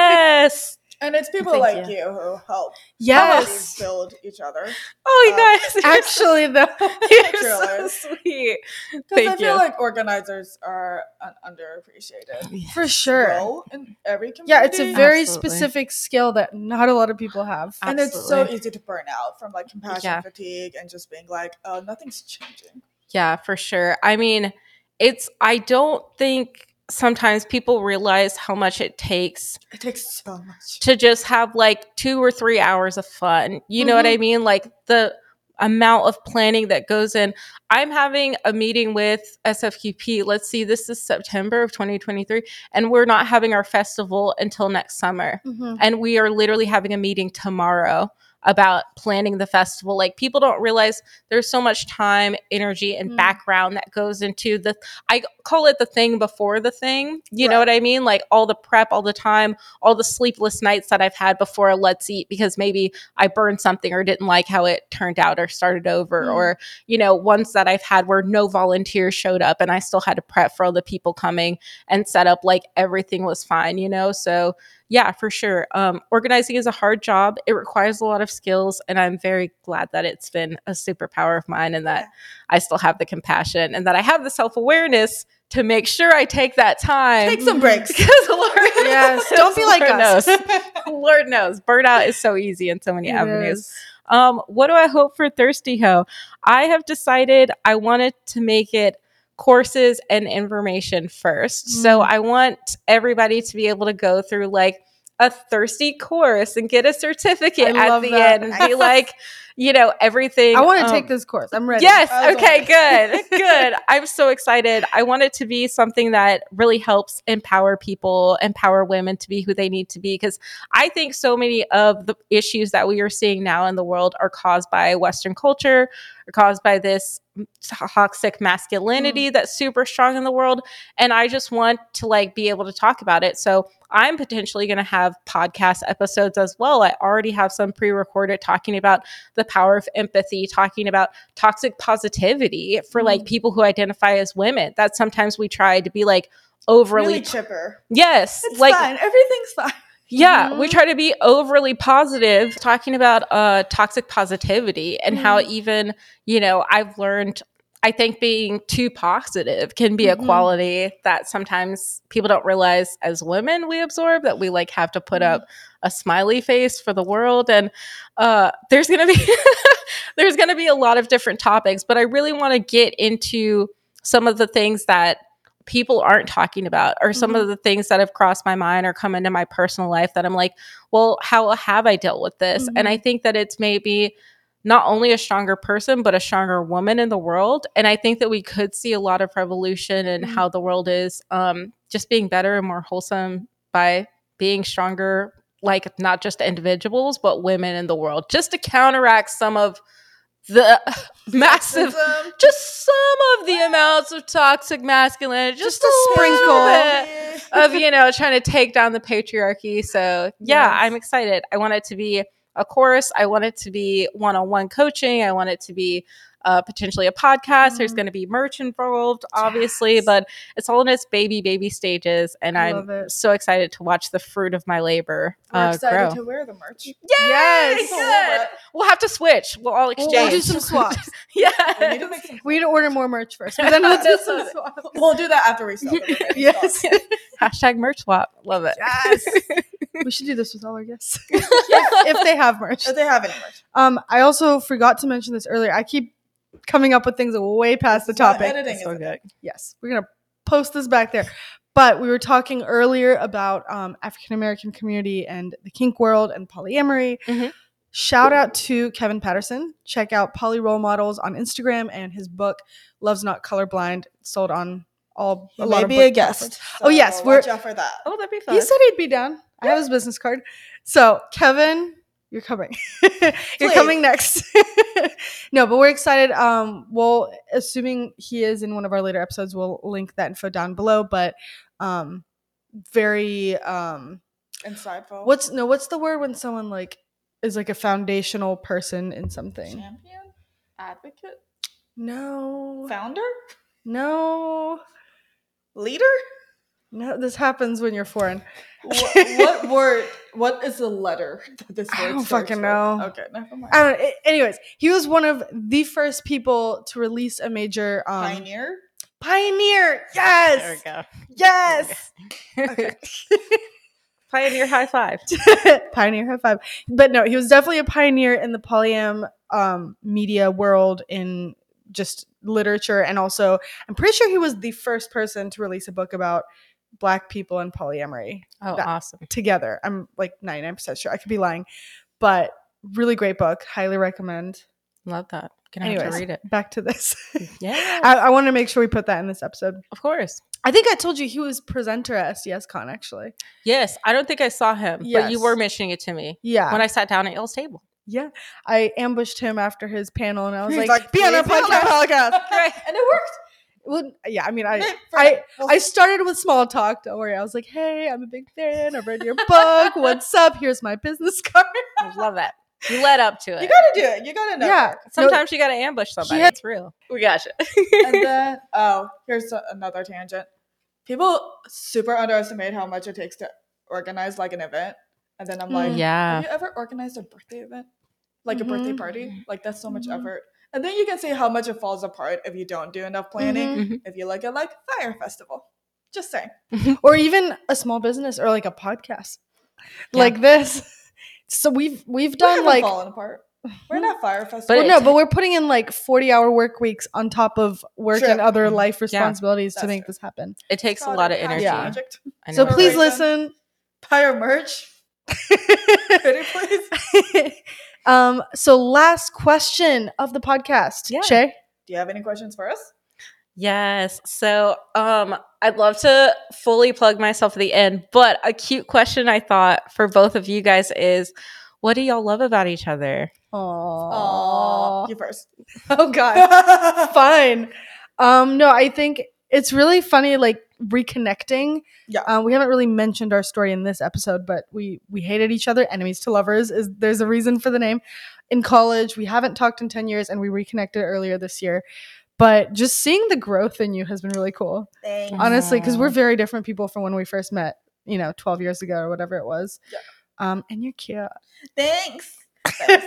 Yes. And it's people Thank like you. you. who help Yes. help build each other. Oh, you Uh, guys. you're Actually, though. so, you're Truly. so sweet. Because Thank I feel you. like organizers are un- underappreciated. For sure. Role in every community. Yeah, it's a very Absolutely. specific skill that not a lot of people have. and it's so Absolutely. easy to burn out from like compassion Yeah. fatigue and just being like, oh, nothing's changing. Yeah, for sure. I mean, it's, I don't think sometimes people realize how much it takes It takes so much. to just have like two or three hours of fun. You know what Mhm. I mean? Like the amount of planning that goes in. I'm having a meeting with S F Q P. Let's see, this is September of twenty twenty-three, and we're not having our festival until next summer. Mhm. And we are literally having a meeting tomorrow about planning the festival. Like people don't realize there's so much time, energy, and Mm. background that goes into the, I call it the thing before the thing. You know Right. what I mean? Like all the prep, all the time, all the sleepless nights that I've had before a Let's Eat because maybe I burned something or didn't like how it turned out or started over, Mm. or, you know, ones that I've had where no volunteers showed up and I still had to prep for all the people coming and set up like everything was fine, you know? So yeah, for sure. Um, organizing is a hard job. It requires a lot of skills, and I'm very glad that it's been a superpower of mine and that I still have the compassion and that I have the self-awareness to make sure I take that time. Take some breaks. Because Lord, Yes, don't be like Lord us. knows. Lord knows. Burnout is so easy in so many It avenues. is. Um, what do I hope for Thirsty Ho? I have decided I wanted to make it courses and information first. So Mm. I want everybody to be able to go through like a thirsty course and get a certificate I at love the that. end and be like, you know, everything. I want to um, take this course. I'm ready. Yes. I love Okay. it. Good. Good. I'm so excited. I want it to be something that really helps empower people, empower women to be who they need to be. Because I think so many of the issues that we are seeing now in the world are caused by Western culture, are caused by this toxic masculinity that's super strong in the world. And I just want to like be able to talk about it. So I'm potentially going to have podcast episodes as well. I already have some pre-recorded talking about the power of empathy, talking about toxic positivity for like people who identify as women. That sometimes we try to be like overly Really chipper. yes, It's like fine. Everything's fine. yeah, we Mhm. try to be overly positive, talking about uh, toxic positivity and how even, you know, I've learned, I think being too positive can be Mhm. a quality that sometimes people don't realize as women we absorb, that we like have to put up a smiley face for the world. And uh, there's going to be, there's going to be a lot of different topics, but I really want to get into some of the things that people aren't talking about, or some of the things that have crossed my mind or come into my personal life that I'm like, well, how have I dealt with this? And I think that it's maybe not only a stronger person, but a stronger woman in the world. And I think that we could see a lot of revolution in how the world is um, just being better and more wholesome by being stronger, like not just individuals, but women in the world, just to counteract some of the massive, Sexism. just some of the amounts of toxic masculinity, just, Just a sprinkle. bit of, you know, trying to take down the patriarchy. So yeah, Yes. I'm excited. I want it to be a course. I want it to be one-on-one coaching. I want it to be uh, potentially a podcast. There's going to be merch involved, obviously, Yes. but it's all in its baby, baby stages. And I I'm love it. so excited to watch the fruit of my labor We're uh, excited grow. to wear the merch. Yes. Good. We'll have to switch. We'll all exchange. We'll do some swaps. yeah. We need to make some. We need to order more merch first, but then we'll do That's some what- swaps. We'll do that after we sell the remaining Yes. stuff. Hashtag merch swap. Love it. Yes. We should do this with all our guests if, if they have merch. If they have any merch. Um, I also forgot to mention this earlier. I keep coming up with things way past the This is why topic. Editing is So a thing. good. Yes, we're gonna post this back there. But we were talking earlier about um, African American community and the kink world and polyamory. Mhm. Shout out to Kevin Patterson. Check out Poly Role Models on Instagram and his book Love's Not Colorblind, sold on all He a lot may of be book a guest. platforms. So Oh, yes, we're- watch out for that. Oh, that'd be fun. He said he'd be down. I have his business card. So Kevin, you're coming. You're coming next. No, but we're excited. Um, well, assuming he is in one of our later episodes, we'll link that info down below. But um, very um, Insightful. what's no, what's the word when someone like is like a foundational person in something? Champion? Advocate? No, Founder? no, Leader? no. This happens when you're foreign. what, what word? What is the letter that this word I don't starts fucking with? know. Okay, never mind. I don't know. Anyways, he was one of the first people to release a major um, Pioneer? Pioneer. Yes. There Yes. Okay. Pioneer high five. Pioneer high five. But no, he was definitely a pioneer in the polyam um, media world, in just literature, and also I'm pretty sure he was the first person to release a book about Black people and polyamory. Oh, That- awesome. Together. I'm like ninety-nine percent sure. I could be lying. But really great book. Highly recommend. Love that. Gonna have Anyways, to read it. back to this. Yeah. I, I want to make sure we put that in this episode. Of course. I think I told you he was presenter at S D S Con, actually. Yes. I don't think I saw him, but Yes. you were mentioning it to me Yeah. when I sat down at y'all's table. Yeah. I ambushed him after his panel, and I was He's like, like, be on our "Please be on podcast. our podcast. Right. And it worked. Well, yeah, I mean, I, For- I, well, I started with small talk. Don't worry. I was like, hey, I'm a big fan. I've read your book. What's up? Here's my business card. I love that. You led up to you it. gotta do it. You gotta know. Yeah. Sometimes you got to ambush somebody. had- It's real. We got you. And then, oh, here's a, another tangent. People super underestimate how much it takes to organize like an event. And then I'm like, Mm. yeah. have you ever organized a birthday event? Like a birthday Mhm. party? Like that's so much Mhm. effort. And then you can see how much it falls apart if you don't do enough planning. Mhm. Mhm. If you look at like Fire Festival. Just saying. Or even a small business or like a podcast Yeah. like this. So we've, we've We done haven't like, fallen apart. We're not Fire Festival. But well, it no, ta- but we're putting in like forty hour work weeks on top of work True. and other life responsibilities to That's make true. this happen. It takes a Called lot of a passion energy. Yeah. project. I So know. please Reason. listen. Fire merch. Pretty please. um, so last question of the podcast. Yeah. Shay? Do you have any questions for us? Yes. So um I'd love to fully plug myself at the end, but a cute question I thought for both of you guys is, what do y'all love about each other? Aww. You first. Oh God. Fine. Um, no, I think it's really funny, like reconnecting. Yeah. Um, we haven't really mentioned our story in this episode, but we we hated each other. Enemies to lovers is there's a reason for the name. In college, we haven't talked in ten years, and we reconnected earlier this year. But just seeing the growth in you has been really cool, Thanks. honestly, because we're Aw. very different people from when we first met. You know, twelve years ago or whatever it was. Yeah. Um, and you're cute. Thanks. Thanks.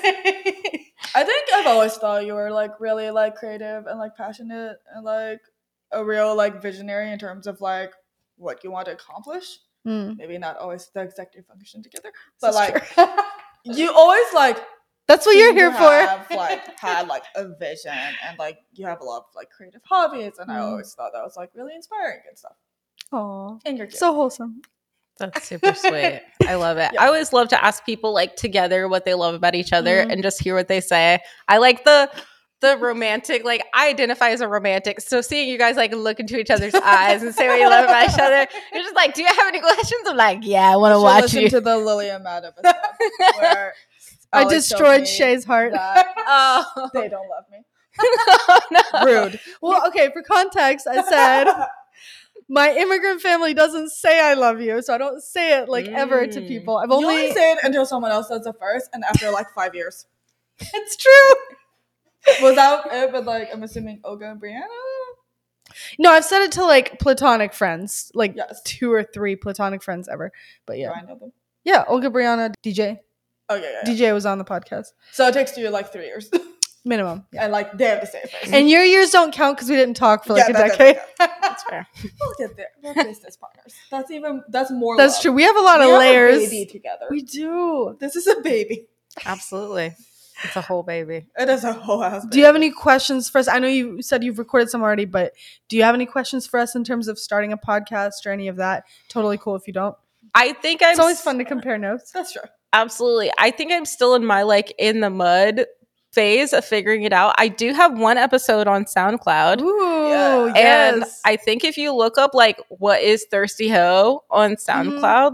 I think I've always thought you were like really like creative and like passionate and like a real like visionary in terms of like what you want to accomplish. Mm, Maybe not always the executive function together, but this is like true. you always like That's what you're seem to here for. have, like had like a vision and like you have a lot of like creative hobbies, and I Mm. always thought that was like really inspiring and stuff. Aw, And you're cute. so wholesome. That's super sweet. I love it. Yeah. I always love to ask people like together what they love about each other Mhm. and just hear what they say. I like the the romantic, like I identify as a romantic. So seeing you guys like look into each other's eyes and say what you love about each other, you're just like, do you have any questions? I'm like, yeah, I want to should watch listen you. to the Lily and Matt episode where I Alex destroyed told me Shay's heart. that Oh, they don't love me. no. Rude. Well, okay, for context, I said my immigrant family doesn't say I love you, so I don't say it like ever to Mm. people. I've You only, only say it until someone else says it first, and after like five years. it's true. Was that it? But like, I'm assuming Olga and Brianna. No, I've said it to like platonic friends, like Yes. two or three platonic friends ever. But Do yeah, I know them? yeah, Olga, Brianna, D J, Oh yeah, yeah, yeah. D J was on the podcast So it takes you like three years, minimum. Yeah. and like they have to say it first. And your years don't count because we didn't talk for like Yeah, a that doesn't decade. count. That's fair. We'll get there. We're business partners. That's even. That's more. That's love. true. We have a lot We of have a layers. baby together. We do. This is a baby. Absolutely. It's a whole baby. It is a whole house. Do you have any questions for us? I know you said you've recorded some already, but do you have any questions for us in terms of starting a podcast or any of that? Totally cool if you don't. I think I'm It's always s- fun to compare notes. That's true. Absolutely. I think I'm still in my like in the mud phase of figuring it out. I do have one episode on SoundCloud. Ooh, Yeah. yes. And I think if you look up like what is Thirsty Ho on SoundCloud, like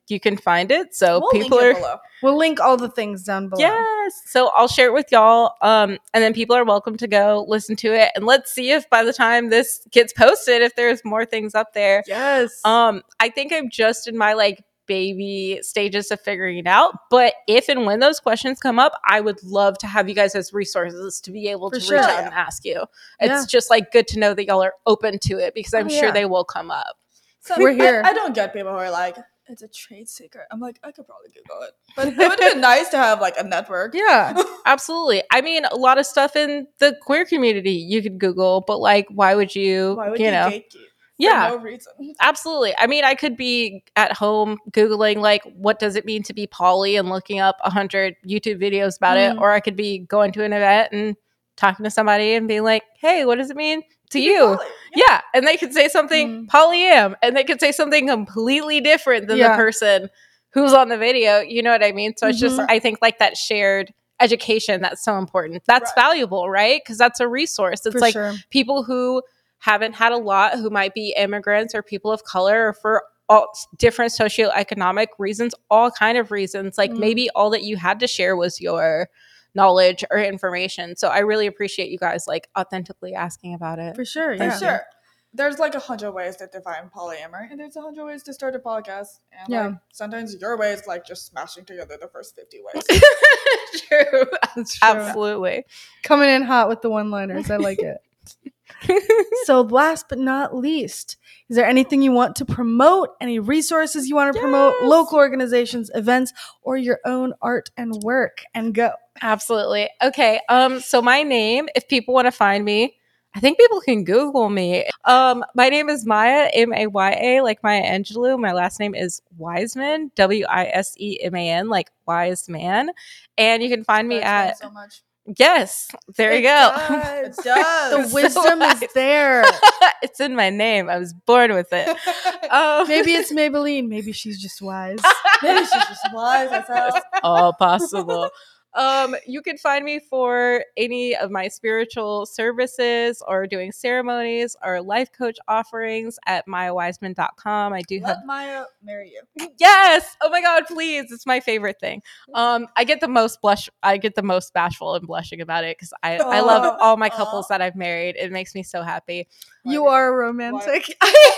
you can find it. So We'll people link are it below. We'll link all the things down below. yes. So I'll share it with y'all. Um, and then people are welcome to go listen to it. And let's see if by the time this gets posted, if there's more things up there. Yes. Um, I think I'm just in my like baby stages of figuring it out. But if and when those questions come up, I would love to have you guys as resources to be able For to sure. reach out Yeah. and ask you. Yeah. It's just like good to know that y'all are open to it because I'm Oh, sure yeah. they will come up. So We're here. I, I don't get people who are like, it's a trade secret. I'm like, I could probably Google it. But it would have been nice to have like a network. yeah. Absolutely. I mean, a lot of stuff in the queer community you could Google, but like, why would you, Why would you you know? gatekeep? For Yeah. no reason. Absolutely. I mean, I could be at home Googling, like, what does it mean to be poly and looking up a hundred YouTube videos about Mm. it. Or I could be going to an event and talking to somebody and being like, hey, what does it mean to you? Poly, Yeah. And they could say something Mm. polyam and they could say something completely different than Yeah. the person who's on the video. You know what I mean? So it's just, Mhm. I think, like that shared education that's so important. That's Right. valuable, right? Because that's a resource. It's For like sure. people who haven't had a lot, who might be immigrants or people of color, or for all different socioeconomic reasons, all kind of reasons. Like Mm. maybe all that you had to share was your knowledge or information. So I really appreciate you guys like authentically asking about it. For sure. Thank Yeah. you. Sure. There's like a hundred ways to define polyamory, and there's a hundred ways to start a podcast. And Yeah. like sometimes your way is like just smashing together the first fifty ways. True. That's true. Absolutely. Coming in hot with the one-liners. I like it. So last but not least, is there anything you want to promote? Any resources you want to promote? Yes. Local organizations, events, or your own art and work? And go. Absolutely. Okay. Um, so my name, if people want to find me, I think people can Google me. Um, my name is Maya, M A Y A, like Maya Angelou. My last name is Wiseman, W I S E M A N, like wise man. And you can find me That at, explains so much. yes, there you It go. does. It The does. So wisdom wise. is there. It's in my name. I was born with it. Um, Maybe it's Maybelline. Maybe she's just wise. Maybe she's just wise as hell. all possible. Um, you can find me for any of my spiritual services or doing ceremonies or life coach offerings at maya wiseman dot com. I do have Let Maya marry you. yes. Oh my god, please. It's my favorite thing. Um, I get the most blush I get the most bashful and blushing about it because I, I love Aw. all my couples Aw. that I've married. It makes me so happy. You are romantic.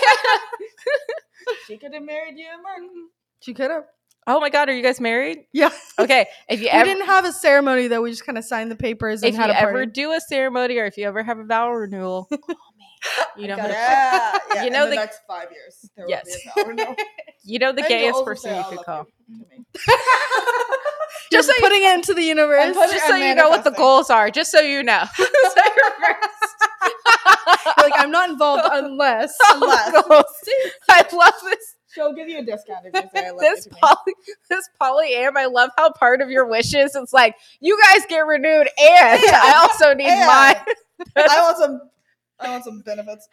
She could have married you and Martin. She could have. Oh my god, are you guys married? Yeah. Okay. If you We ever didn't have a ceremony though. We just kind of signed the papers and if you had a party. ever do a ceremony or if you ever have a vow renewal, call me. You know, who to- Yeah, yeah. You know in the, the- next five years. There Yes. will be a vow renewal. you know the And you'll gayest also person say, you "I could love call. you" to me. just so you- putting it into the universe. I'm putting- Just so I'm you know what the manifesting. goals are, just so you know. so you're first. You're like, I'm not involved unless. Unless. Goals. I love this She'll give you a discount if you say I love this you to me. poly this polyam. I love how part of your wishes it's like you guys get renewed and Yeah. I also need And mine. I want some. I want some benefits.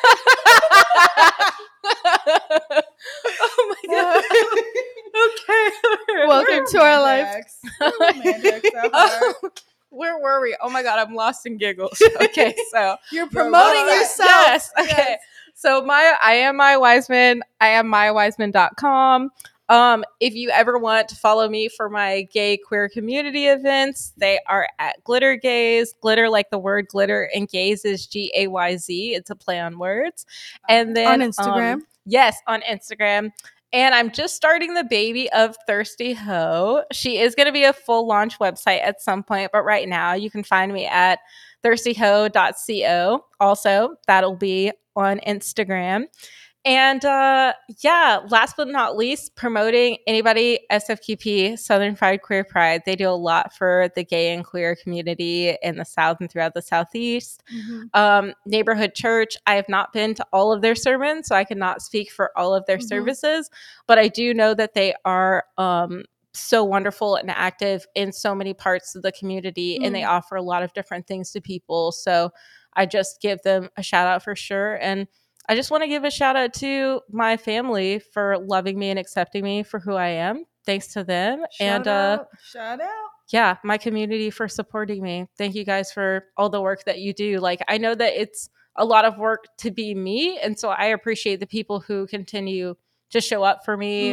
Oh my god. Okay. Welcome to our life. Romantics. Romantics out there. Oh, where were we? Oh my god, I'm lost in giggles. Okay, so You're You're promoting right. yourself. yes. Okay. Yes. So my I am Maya Wiseman. I am maya wiseman dot com. Um, if you ever want to follow me for my gay queer community events, they are at Glitter Gaze. Glitter like the word glitter, and gaze is G A Y Z. It's a play on words. And then On Instagram? um, yes, on Instagram. And I'm just starting the baby of Thirsty Ho. She is going to be a full launch website at some point, but right now you can find me at thirsty ho dot co. Also, that'll be on Instagram. And uh, yeah, last but not least, promoting anybody S F Q P, Southern Fried Queer Pride. They do a lot for the gay and queer community in the South and throughout the Southeast. Mm-hmm. Um, Neighborhood Church, I have not been to all of their sermons, so I cannot speak for all of their Mhm. services, but I do know that they are um, so wonderful and active in so many parts of the community, and they offer a lot of different things to people. So I just give them a shout out for sure. And I just want to give a shout out to my family for loving me and accepting me for who I am. Thanks to them. and uh, out. Shout out. yeah, my community for supporting me. Thank you guys for all the work that you do. Like, I know that it's a lot of work to be me. And so I appreciate the people who continue to show up for me Mm.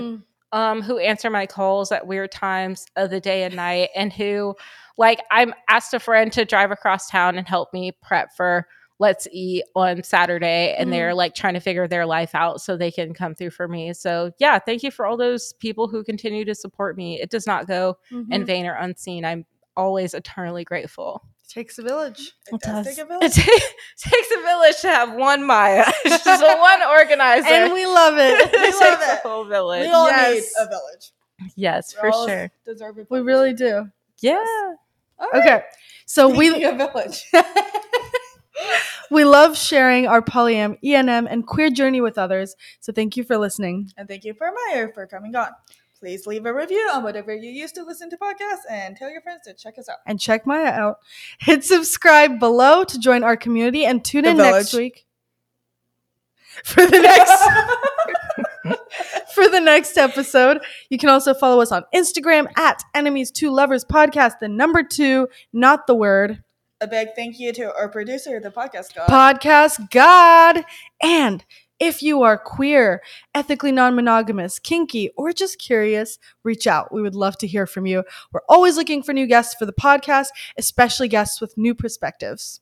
um, who answer my calls at weird times of the day and night, and who, like, I'm asked a friend to drive across town and help me prep for Let's Eat on Saturday, and Mm. they're like trying to figure their life out so they can come through for me. So yeah, thank you for all those people who continue to support me. It does not go Mhm. in vain or unseen. I'm always eternally grateful. Takes a village. It, It does does. take a It village. ta- takes a village to have one Maya, just one organizer. And we love it. We It love takes it. a whole village. We all Yes. need a village. Yes, We for all sure. Deserve a We village. really do. Yeah. All right. Okay. So We we need a village. we love sharing our polyam, E N M, and queer journey with others. So thank you for listening. And thank you for Maya for coming on. Please leave a review on whatever you use to listen to podcasts and tell your friends to check us out. And check Maya out. Hit subscribe below to join our community and tune The in village. next week for the next for the next episode. You can also follow us on Instagram at Enemies to Lovers Podcast, the number two, not the word. A big thank you to our producer, the podcast god. Podcast God. And if you are queer, ethically non-monogamous, kinky, or just curious, reach out. We would love to hear from you. We're always looking for new guests for the podcast, especially guests with new perspectives.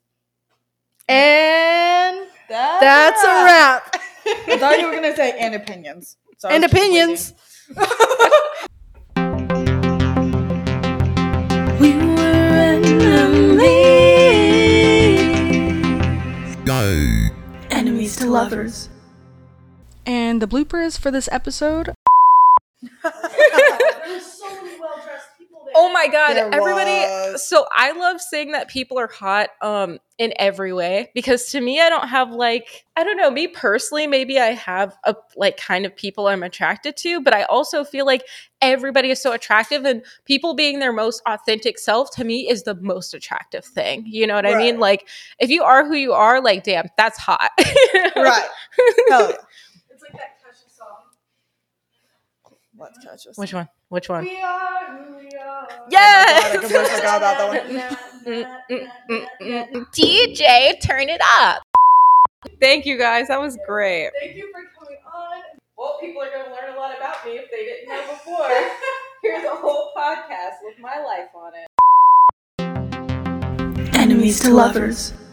And that's a wrap. I thought you were going to say and opinions. So I And was just opinions. We were enemies. Go. Enemies to lovers. And the bloopers for this episode. Oh my god, There everybody. was. So I love saying that people are hot um in every way, because to me I don't have like, I don't know, me personally, maybe I have a like kind of people I'm attracted to, but I also feel like everybody is so attractive, and people being their most authentic self to me is the most attractive thing. You know what I mean? Right. Like if you are who you are, like damn, that's hot. You know? Right. Hell yeah. It's like that Kesha song. Let's catch us. Which one? Which one? We are who we are. Yes! Oh my God, I completely forgot about that one. D J, turn it up. Thank you guys. That was great. Thank you for coming on. Well, people are going to learn a lot about me if they didn't know before. Here's a whole podcast with my life on it. Enemies to lovers.